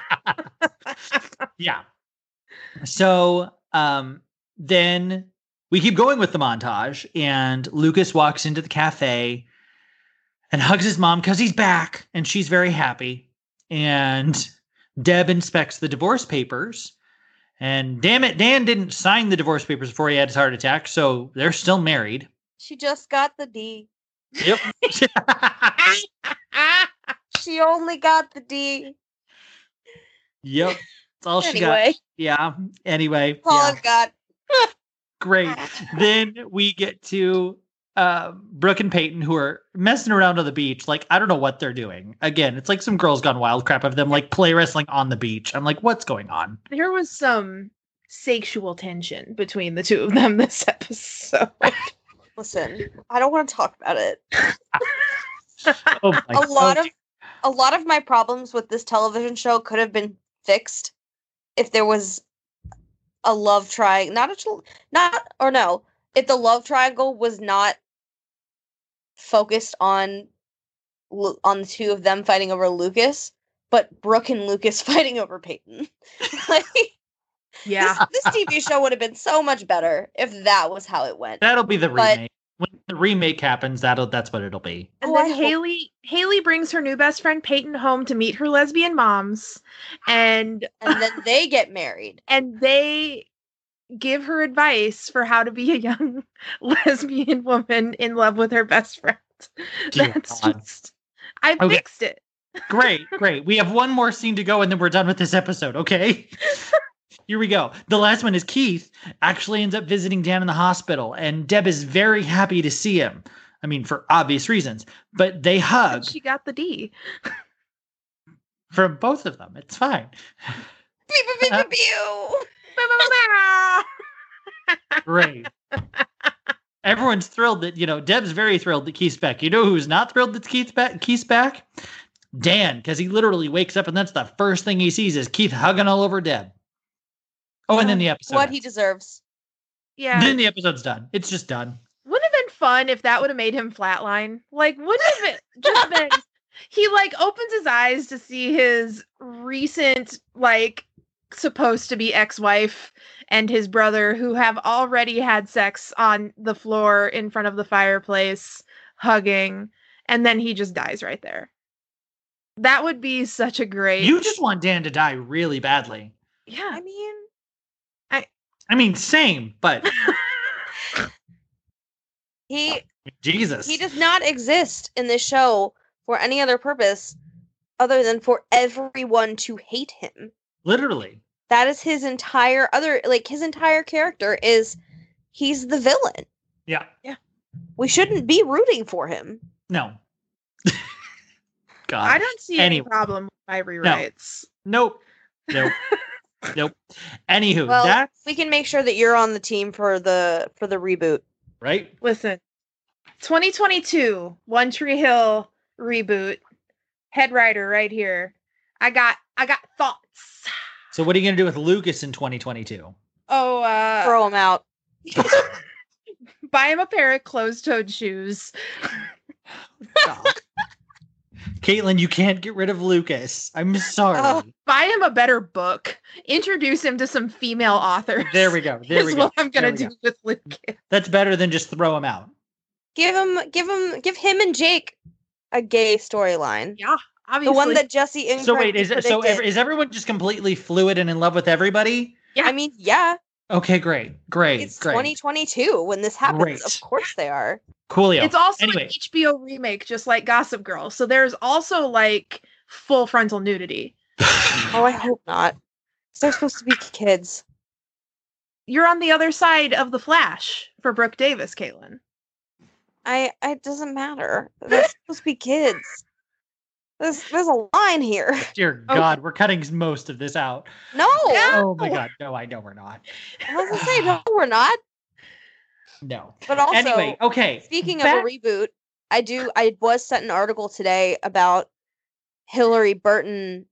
Yeah. So um, then we keep going with the montage, and Lucas walks into the cafe and hugs his mom because he's back, and she's very happy. And Deb inspects the divorce papers. And damn it, Dan didn't sign the divorce papers before he had his heart attack, so they're still married. She just got the D. Yep. She only got the D. Yep. That's all she got. Anyway, Yeah. Anyway. that's all Yeah. I've got. Great. Then we get to uh, Brooke and Peyton, who are messing around on the beach. Like, I don't know what they're doing. Again, it's like some Girls Gone Wild crap of them like play wrestling on the beach. I'm like, what's going on? There was some sexual tension between the two of them this episode. Listen, I don't want to talk about it. Oh my A lot God. of a lot of my problems with this television show could have been fixed if there was a love triangle, not a tr- not or no, if the love triangle was not focused on Lu- on the two of them fighting over Lucas, but Brooke and Lucas fighting over Peyton. Like, Yeah. this, this T V show would have been so much better if that was how it went. That'll be the But- remake. When the remake happens, that'll that's what it'll be. And Oh, then I hope- Haley Haley brings her new best friend Peyton home to meet her lesbian moms, and And then they get married. and they give her advice for how to be a young lesbian woman in love with her best friend. Dear That's God. just I Okay. fixed it. Great, great. We have one more scene to go and then we're done with this episode, okay? Here we go. The last one is Keith actually ends up visiting Dan in the hospital, and Deb is very happy to see him. I mean, for obvious reasons, but they hug And she got the D. from both of them. It's fine. Pew, pew, pew, pew. Great. Everyone's thrilled that, you know, Deb's very thrilled that Keith's back. You know who's not thrilled that Keith's back? Keith's back? Dan, because he literally wakes up and that's the first thing he sees is Keith hugging all over Deb. Oh, and then the episode. What he ends. deserves. Yeah. Then the episode's done. It's just done. Wouldn't have been fun if that would have made him flatline. Like, wouldn't have it just been he like opens his eyes to see his recent, like, supposed to be ex-wife and his brother who have already had sex on the floor in front of the fireplace, hugging, and then he just dies right there. That would be such a great You just want Dan to die really badly. yeah. I mean, I mean, same, but he Jesus. he does not exist in this show for any other purpose other than for everyone to hate him. Literally. That is his entire other like his entire character is he's the villain. Yeah. We shouldn't be rooting for him. No. God. I don't see Anyway. any problem with my rewrites. Nope. Nope. Nope. Anywho, Well, that's we can make sure that you're on the team for the for the reboot. right. Listen, twenty twenty-two One Tree Hill reboot, head writer right here. I got I got thoughts. So what are you gonna do with Lucas in twenty twenty-two? Oh, uh, Throw him out. buy him a pair of closed-toed shoes. Caitlin, you can't get rid of Lucas. I'm sorry. Oh. Buy him a better book. Introduce him to some female authors. There we go. There is we go. what I'm gonna There we do go. with Lucas. That's better than just throw him out. Give him, give him, give him and Jake a gay storyline. Yeah, obviously. The one that Jesse. So wait, incorrectly is it, so predicted. ev- is everyone just completely fluid and in love with everybody? Yeah. I mean, yeah, Okay, great, great, it's great. twenty twenty-two when this happens. Great. Of course they are. Coolio. It's also anyway. an H B O remake, just like Gossip Girl. So there's also like full frontal nudity. Oh, I hope not. 'Cause they're supposed to be kids. You're on the other side of the Flash for Brooke Davis, Caitlin. I. It doesn't matter. They're supposed to be kids. There's there's a line here. Dear Okay. God, we're cutting most of this out. No. Yeah. Oh my God, no, I know we're not. I was gonna say no, we're not. No. But also, Anyway, okay. speaking back- of a reboot, I do. I was sent an article today about Hillary Burton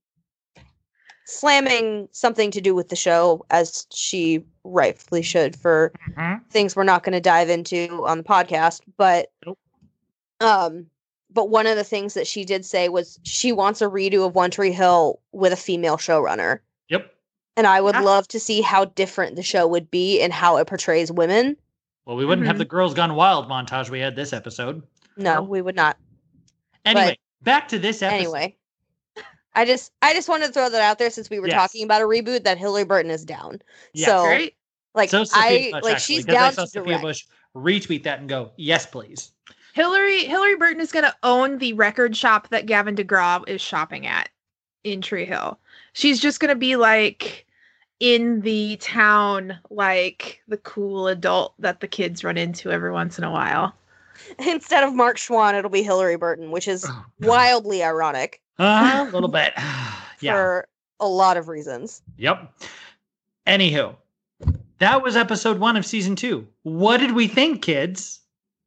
slamming something to do with the show, as she rightfully should, for Mhm. things we're not going to dive into on the podcast. But, Nope. um, but one of the things that she did say was she wants a redo of One Tree Hill with a female showrunner, Yep. and I would Yeah. love to see how different the show would be and how it portrays women. Well, we wouldn't have Mhm. the Girls Gone Wild montage we had this episode. No, No. we would not. Anyway, back to this episode. Anyway, I just I just wanted to throw that out there since we were Yes. talking about a reboot that Hillary Burton is down. Yes. So Great. like So Sophia I Bush, like actually, she's 'cause I down saw to Sophia direct. Bush retweet that and go, yes, please. Hillary Hillary Burton is gonna own the record shop that Gavin DeGraw is shopping at in Tree Hill. She's just gonna be like in the town, like the cool adult that the kids run into every once in a while. Instead of Mark Schwann, it'll be Hillary Burton, which is Oh, God. wildly ironic Uh, a little bit. Yeah. for a lot of reasons. Yep. Anywho, that was episode one of season two. What did we think, kids?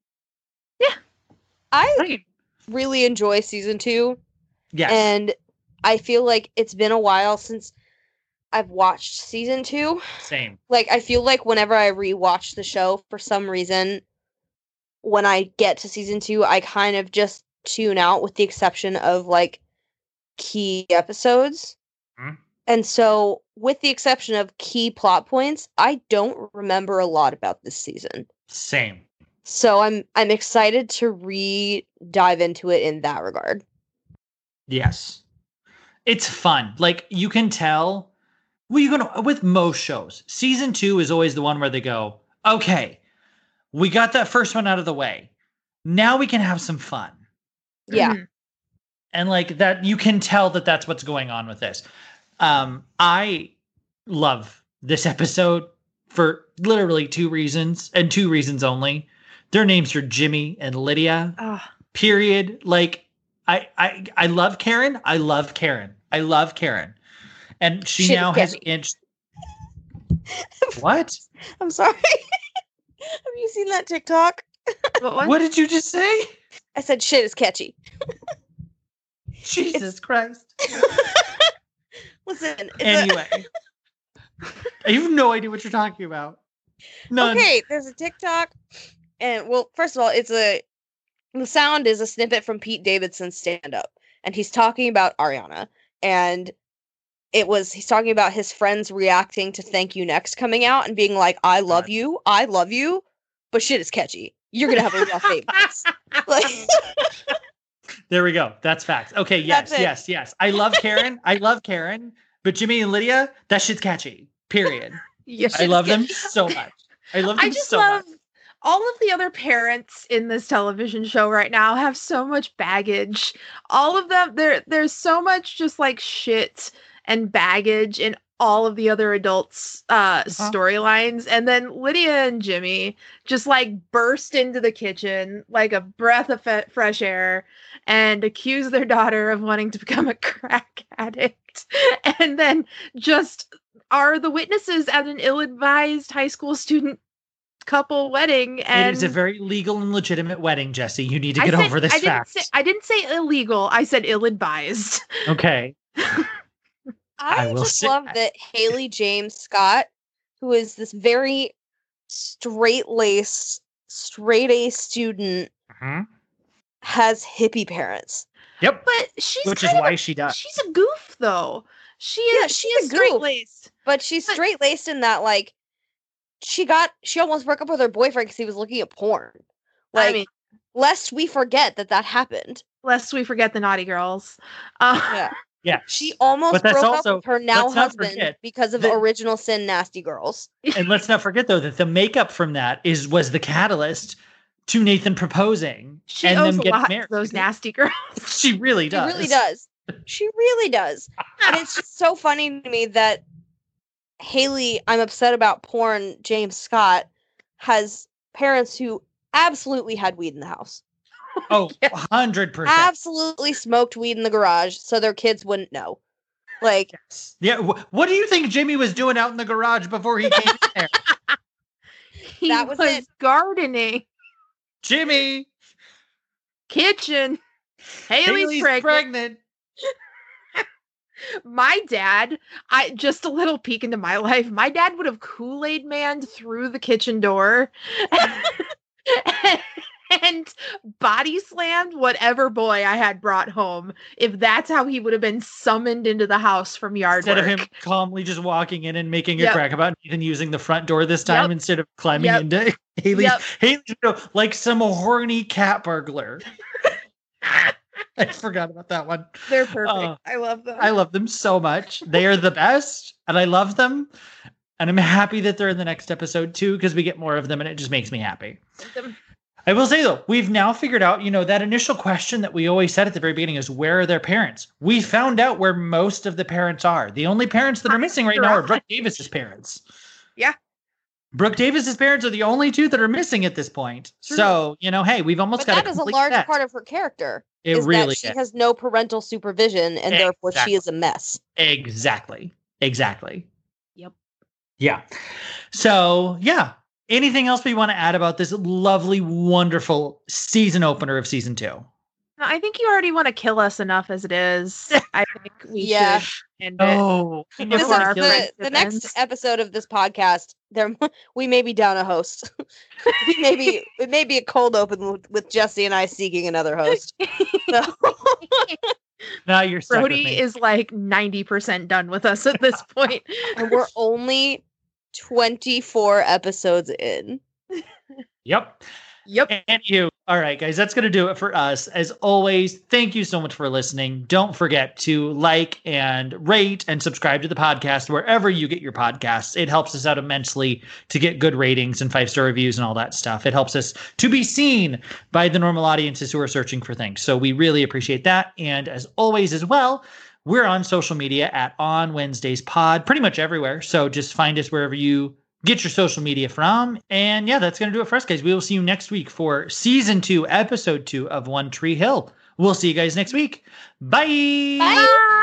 I really enjoy season two, Yes. and I feel like it's been a while since I've watched season two. Same. Like I feel like whenever I rewatch the show, for some reason, when I get to season two, I kind of just tune out, with the exception of like key episodes. Hmm. And so, with the exception of key plot points, I don't remember a lot about this season. Same. So I'm I'm excited to re dive into it in that regard. Yes. It's fun. Like you can tell. Well, you gonna with most shows. Season two is always the one where they go, okay, we got that first one out of the way. Now we can have some fun. Yeah. Mhm. And like that, you can tell that that's what's going on with this. Um, I love this episode for literally two reasons, and two reasons only. Their names are Jimmy and Lydia. Oh, Period. Like I, I, I love Karen. I love Karen. I love Karen, and she Shit, now has Debbie. inched. What? I'm sorry. Have you seen that TikTok? what was What did you just say? I said shit is catchy. Jesus Christ. Listen. It's a- Anyway, I have no idea what you're talking about. None. Okay, there's a TikTok, and well, first of all, it's a the sound is a snippet from Pete Davidson's stand-up, and he's talking about Ariana, and it was he's talking about his friends reacting to Thank You Next coming out and being like, "I love God. you, I love you, but shit is catchy. You're gonna have a rough eight months." Like, There we go. That's facts. Okay, yes, That's it. yes, yes. I love Karen. I love Karen. But Jimmy and Lydia, that shit's catchy. Period. Yes, I love them yes. so much. I love them I just so love much. all of the other parents in this television show right now have so much baggage. All of them, there, there's so much just like shit and baggage in all of the other adults' uh, storylines. And then Lydia and Jimmy just like burst into the kitchen like a breath of fe- fresh air and accuse their daughter of wanting to become a crack addict. And then just are the witnesses at an ill-advised high school student couple wedding. And It is a very legal and legitimate wedding, Jesse. You need to I get said- over this I didn't fact. say, I didn't say illegal. I said ill-advised. Okay. I, I will just say- love that Haley James Scott, who is this very straight-laced, straight-A student, Mhm. has hippie parents. Yep. But she's Which is kind of why a- she does. She's a goof, though. She is. Yeah, she she's is a goof. straight laced. But she's But- straight laced in that, like, she got, she almost broke up with her boyfriend because he was looking at porn. Like, I mean, lest we forget that that happened. lest we forget the naughty girls. Uh, Yeah. Yeah. She almost But that's broke also- up with her now let's not husband forget because of that- Original Sin Nasty Girls. And let's not forget though that the makeup from that is was the catalyst to Nathan proposing she and owes them a getting lot married. to those nasty girls. She really She does. really does. She really does. And it's just so funny to me that Haley, I'm upset about porn, James Scott, has parents who absolutely had weed in the house. Oh, Yeah. one hundred percent. Absolutely smoked weed in the garage so their kids wouldn't know. Like, Yeah. wh- What do you think Jimmy was doing out in the garage before he came in there? He That was it. gardening, Jimmy, kitchen. Haley's, Haley's pregnant. pregnant. My dad, I just a little peek into my life. My dad would have Kool-Aid manned through the kitchen door and body slammed whatever boy I had brought home. If that's how he would have been summoned into the house from yard Instead work. of him calmly just walking in and making a Yep. crack about Nathan using the front door this time Yep. instead of climbing Yep. into Haley's, Yep. Haley's window like some horny cat burglar. I forgot about that one. They're perfect. Uh, I love them. I love them so much. They are the best, and I love them. And I'm happy that they're in the next episode too, because we get more of them, and it just makes me happy. Them- I will say though, we've now figured out, you know, that initial question that we always said at the very beginning is, where are their parents? We found out where most of the parents are. The only parents that are missing right now are Brooke Davis's parents. Yeah. Brooke Davis's parents are the only two that are missing at this point. True. So, you know, hey, we've almost but got that a is a complete large set. part of her character. It is really that she is. has no parental supervision and therefore she Exactly. is a mess. Exactly. Exactly. Yep. Yeah. So, yeah. Anything else we want to add about this lovely, wonderful season opener of season two? No, I think you already want to kill us enough as it is. I think we Yeah. should end it. Oh, Before This is our the, friendship the next ends. episode of this podcast. There, we may be down a host. we may be, it may be a cold open with, with Jesse and I seeking another host. So, now you're stuck with Brody me. is like ninety percent done with us at this point. and we're only twenty-four episodes in. Yep. Yep. And you. All right, guys, that's going to do it for us. As always, thank you so much for listening. Don't forget to like and rate and subscribe to the podcast wherever you get your podcasts. It helps us out immensely to get good ratings and five-star reviews and all that stuff. It helps us to be seen by the normal audiences who are searching for things. So we really appreciate that. And as always as well, we're on social media at On Wednesdays Pod, pretty much everywhere. So just find us wherever you get your social media from. And yeah, that's going to do it for us, guys. We will see you next week for season two, episode two of One Tree Hill. We'll see you guys next week. Bye. Bye.